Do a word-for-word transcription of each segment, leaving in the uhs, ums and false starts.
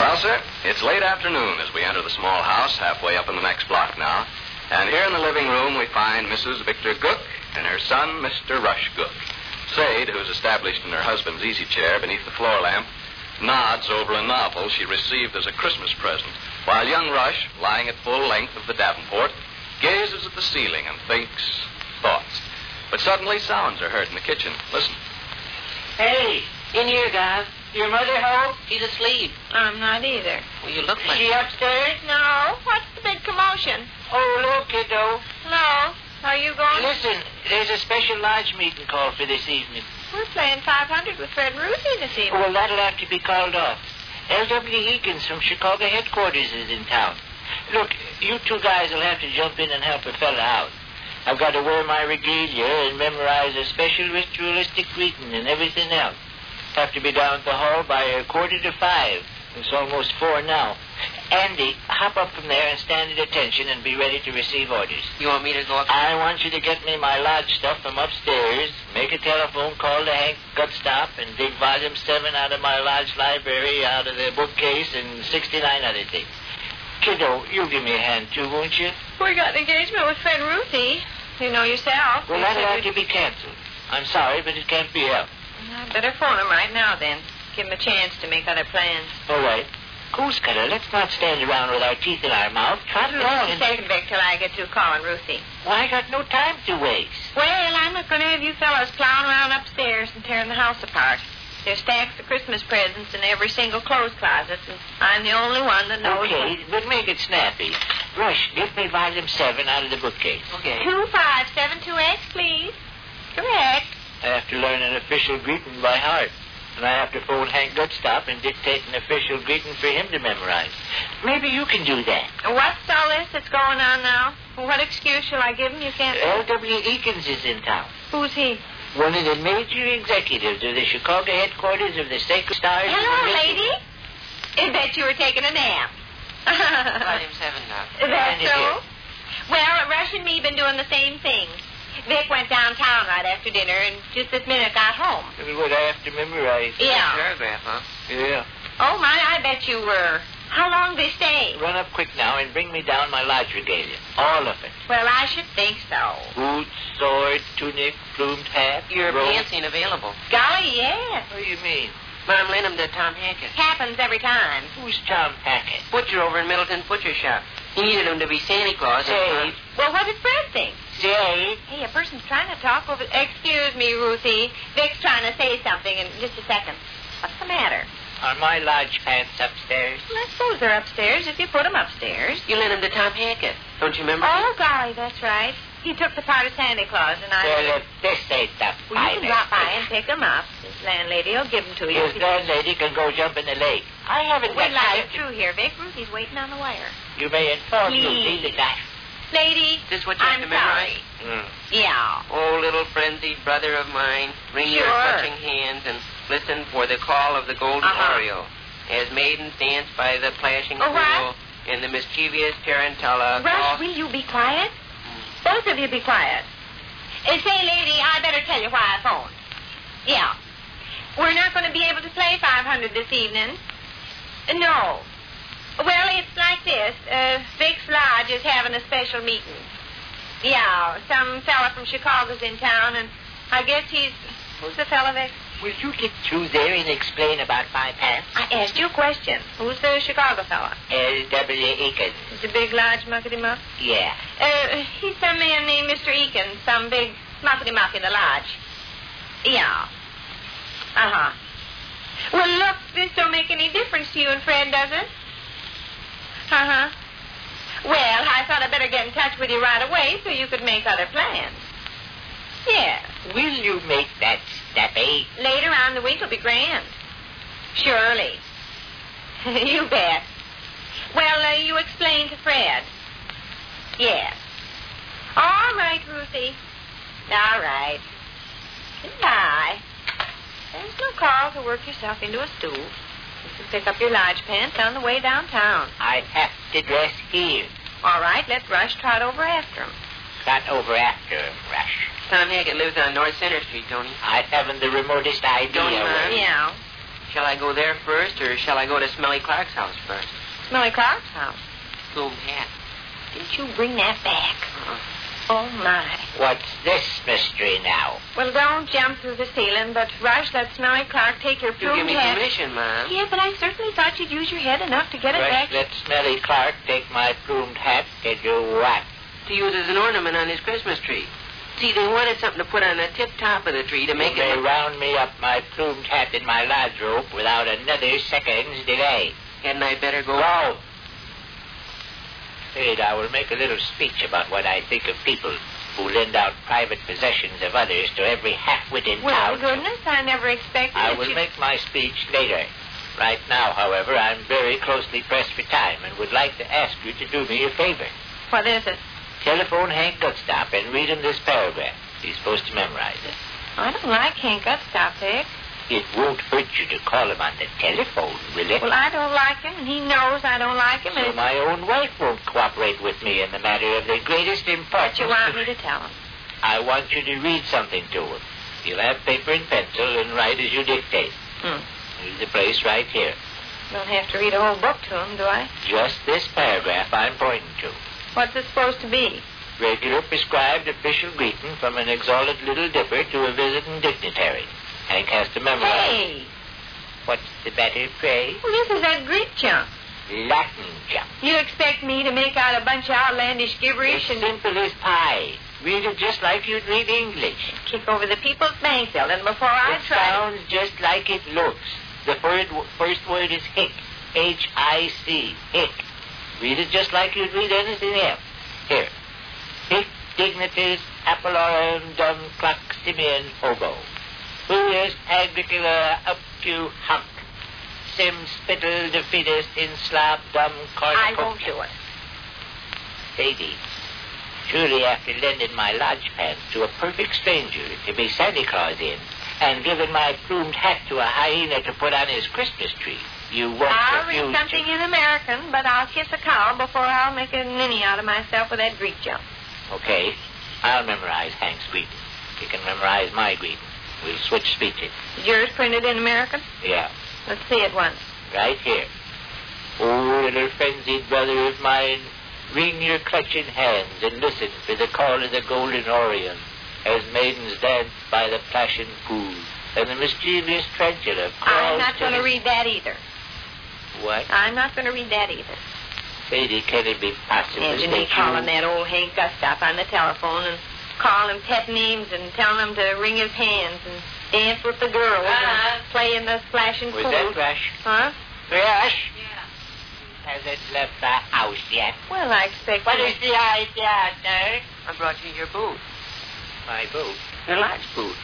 Well, sir, it's late afternoon as we enter the small house halfway up in the next block now. And here in the living room we find Missus Victor Gook and her son, Mister Rush Gook. Sade, who's established in her husband's easy chair beneath the floor lamp, nods over a novel she received as a Christmas present, while young Rush, lying at full length of the Davenport, gazes at the ceiling and thinks thoughts. But suddenly sounds are heard in the kitchen. Listen. Hey, in here, guys. Your mother home? She's asleep. I'm not either. Well, you look like... She upstairs? No. What's the big commotion? Oh, look, kiddo. No. Are you going? Listen, there's a special lodge meeting called for this evening. We're playing five hundred with Fred and Ruthie this evening. Well, that'll have to be called off. L W. Eakins from Chicago headquarters is in town. Look, you two guys will have to jump in and help a fella out. I've got to wear my regalia and memorize a special ritualistic greeting and everything else. Have to be down at the hall by a quarter to five. It's almost four now. Andy, hop up from there and stand at attention and be ready to receive orders. You want me to go up? I want you to get me my lodge stuff from upstairs, make a telephone call to Hank Gutstop, and dig volume seven out of my lodge library, out of the bookcase, and sixty-nine other things. Kiddo, you give me a hand, too, won't you? We got an engagement with Fred and Ruthie. You know yourself. Well, that'll have to be canceled. I'm sorry, but it can't be helped. I better phone him right now, then. Give him a chance to make other plans. All right. Goose Cutter, let's not stand around with our teeth in our mouth. Trot along Just and... a second, Vic, till I get through calling Ruthie. Well, I got no time to waste. Well, I'm not going to have you fellows plowing around upstairs and tearing the house apart. There's stacks of Christmas presents in every single clothes closet, and I'm the only one that knows... Okay, but make it snappy. Rush, give me volume seven out of the bookcase. Okay. two five seven two X, please. Correct. I have to learn an official greeting by heart. And I have to phone Hank Gutstop and dictate an official greeting for him to memorize. Maybe you can do that. What's all this that's going on now? What excuse shall I give him? You can't... L W. Eakins is in town. Who's he? One of the major executives of the Chicago headquarters of the Sacred Stars. Hello, lady. I bet you were taking a nap. Volume seven, Doc. Is that Find it so? here. Well, Rush and me been doing the same thing. Vic went downtown right after dinner and just this minute got home. This is what I have to memorize. Yeah. Paragraph, huh? Yeah. Oh, my, I bet you were. How long they stay? Run up quick now and bring me down my lodge regalia. All of it. Well, I should think so. Boots, sword, tunic, plumed hat. Your robe. pants ain't available. Golly, yes. What do you mean? But I'm lending them to Tom Hackett. Happens every time. Who's Tom Hackett? Butcher over in Middleton's butcher shop. He needed him to be Santa Claus. Say, Well, what did Fred think? say. Hey, a person's trying to talk over... Excuse me, Ruthie. Vic's trying to say something in just a second. What's the matter? Are my lodge pants upstairs? Well, I suppose they're upstairs if you put them upstairs. You lent him to Tom Hackett. Don't you remember? Oh, golly, that's right. He took the part of Santa Claus, and I... Well, if this ain't the Well, you can finest. drop by and pick them up. This landlady will give them to you. His landlady can go jump in the lake. I haven't We're got live time to... through here, Vic. Ruthie's waiting on the wire. You may inform Please. Ruthie that I... Lady, Is this what you have I'm to memorize? sorry. Mm. Yeah. Oh, little frenzied brother of mine, wring your Sure. clutching hands and listen for the call of the golden Uh-huh. oriole. As maidens dance by the plashing Oh, what? pool, and the mischievous tarantella... Rush, call- will you be quiet? Both of you be quiet. Uh, say, lady, I better tell you why I phoned. Yeah. We're not going to be able to play five hundred this evening. Uh, no. Well, it's like this. Uh, Vic's Lodge is having a special meeting. Yeah, some fella from Chicago's in town, and I guess he's... Who's the fella, Vic? Will you get through there and explain about my pants? I asked you a question. Who's the Chicago fella? L W. Eakins. Is the big, large muckety-muck? Yeah. Uh, he's some man named Mister Eakins, some big muckety-muck in the lodge. Yeah. Uh-huh. Well, look, this don't make any difference to you and Fred, does it? Uh-huh. Well, I thought I'd better get in touch with you right away so you could make other plans. Yes. Will you make that snappy? Later on, the week will be grand. Surely. You bet. Well, uh, you explain to Fred. Yes. All right, Ruthie. All right. Goodbye. There's no call to work yourself into a stool. You can pick up your lodge pants on the way downtown. I have to dress here. All right, let Rush trot over after him. Not over after him, Rush. Tom Hackett lives on North Center Street, don't he? I haven't the remotest idea. Don't you, where- Mom? Yeah. Shall I go there first, or shall I go to Smelly Clark's house first? Smelly Clark's house. Plumed hat. Didn't you bring that back? Uh-uh. Oh, my. What's this mystery now? Well, don't jump through the ceiling, but Rush, let Smelly Clark take your You plumed give me hat. permission, Mom. Yeah, but I certainly thought you'd use your head enough to get it Rush, back. let Smelly Clark take my plumed hat to do what? To use as an ornament on his Christmas tree. See, they wanted something to put on the tip top of the tree to make you it may look... round me up my plumed hat in my lodge rope without another second's delay. Hadn't I better go? Go! Wait, I will make a little speech about what I think of people who lend out private possessions of others to every half-wit in Well, town. goodness, I never expected I that will you... make my speech later. Right now, however, I'm very closely pressed for time and would like to ask you to do me a favor. What is it? Telephone Hank Gutstop and read him this paragraph. He's supposed to memorize it. I don't like Hank Gutstop, Vic. It won't hurt you to call him on the telephone, will it? Well, I don't like him, and he knows I don't like him. So and my own wife won't cooperate with me in the matter of the greatest importance. What you want me to tell him? I want you to read something to him. You'll have paper and pencil and write as you dictate. Hmm. Here's the place right here. Don't have to read a whole book to him, do I? Just this paragraph I'm pointing to. What's it supposed to be? Regular prescribed official greeting from an exalted little dipper to a visiting dignitary. Hank has to memorize. Hey! What's the matter, pray? Well, this is that Greek junk. Latin junk. You expect me to make out a bunch of outlandish gibberish It's and simple as pie. Read it just like you'd read English. kick over the people's bank building before I It try? sounds just like it looks. The first, first word is hic. H I C. Hic. Read it just like you'd read anything else. Here. Hic dignitas appellarum dum clac simian hobo. Huius agricola up to hunk. Sim spittle defeatist in slab dum I cornucopia. won't do it. Sadie, surely after lending my lodge pants to a perfect stranger to be Santa Claus in, and giving my plumed hat to a hyena to put on his Christmas tree, you won't I'll refuse read something to... in American, but I'll kiss a cow before I'll make a ninny out of myself with that Greek junk. Okay, I'll memorize Hank's greeting. You can memorize my greeting. We'll switch speeches. Is yours printed in American? Yeah, Let's see it once. right here. Oh, little frenzied brother of mine, wring your clutching hands and listen for the call of the golden Orion, as maidens dance by the plashing pool, and the mischievous tarantula I'm calls not to going to his- read that either. What? I'm not going to read that either. Sadie, can it be possible Imagine that me you... calling that old Hank Gustaf on the telephone and calling him pet names and telling him to wring his hands and dance with the girls Uh-huh. and play in the splashing Was pool. that Rush? Huh? Rush? Hasn't left the house yet. Well, I expect... What you- is the idea, sir? I brought you your boot. My boot. Your lodge boot.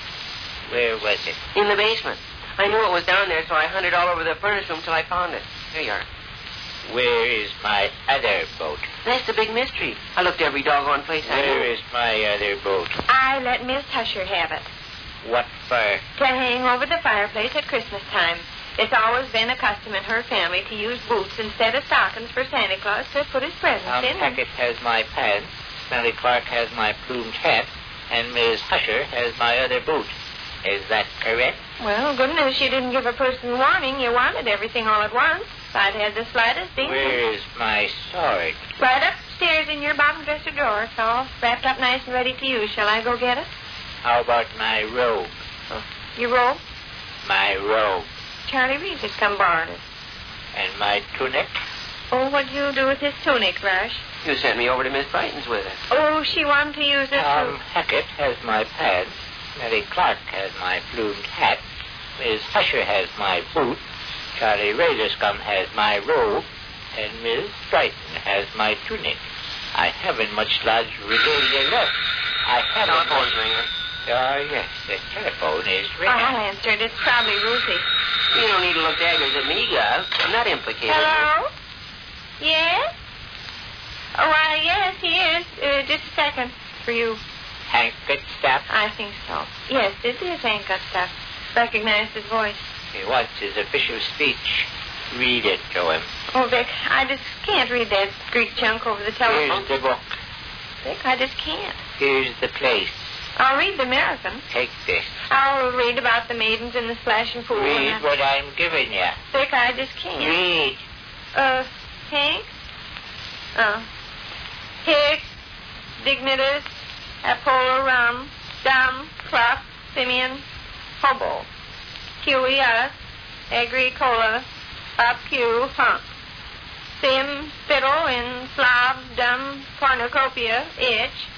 Where was it? In the basement. I knew it was down there, so I hunted all over the furnace room till I found it. Here you are. Where is my other boat? That's the big mystery. I looked every doggone place I Where knew. is my other boat? I let Miss Husher have it What for? to hang over the fireplace at Christmas time. It's always been a custom in her family to use boots instead of stockings for Santa Claus to put his presents Tom in. Hackett has my pants, Smelly Clark has my plumed hat, and Miss Husher has my other boot. Is that correct? Well, good news you didn't give a person warning. You wanted everything all at once. If I'd had the slightest inkling. Where is my sword? Right upstairs in your bottom dresser drawer. It's all wrapped up nice and ready to use. Shall I go get it? How about my robe? Your robe? My robe. Charlie Reeves has come borrowing it. And my tunic? Oh, what'd you do with his tunic, Rush? You sent me over to Miss Brighton's with it. Oh, she wanted to use it Tom too. Hackett has my pants. Mary Clark has my plumed hat. Miss Husher has my boot. Charlie Raiderscum has my robe. And Miss Brighton has my tunic. I haven't much lodge regalia left. I haven't Telephone's much... ringing. Oh, yes, the telephone is ringing. I'll answer it. It's probably Ruthie. You don't need to look daggers at me, Gus. I'm not implicated. Hello? Yes? Oh, uh, yes, he is. Uh, just a second for you. Hank Gutstaff. I think so. Yes, this is Hank Gustaf. Recognized his voice. He wants his official speech. Read it to him. Oh, Vic, I just can't read that Greek junk over the telephone. Here's the book. Vic, I just can't. Here's the place. I'll read the American. Take this. I'll read about the maidens in the splashing pool. Read what I'm giving you. Sick, I just can't. Read. Uh, Hank? Oh. Hick, Dignitas, Apollo Rum, Dum, Clough, Simeon, Hobo, Huey, Us, Agricola, Up, Q, Hunk, Sim, Fiddle, in Slav, Dum, Cornucopia, Itch,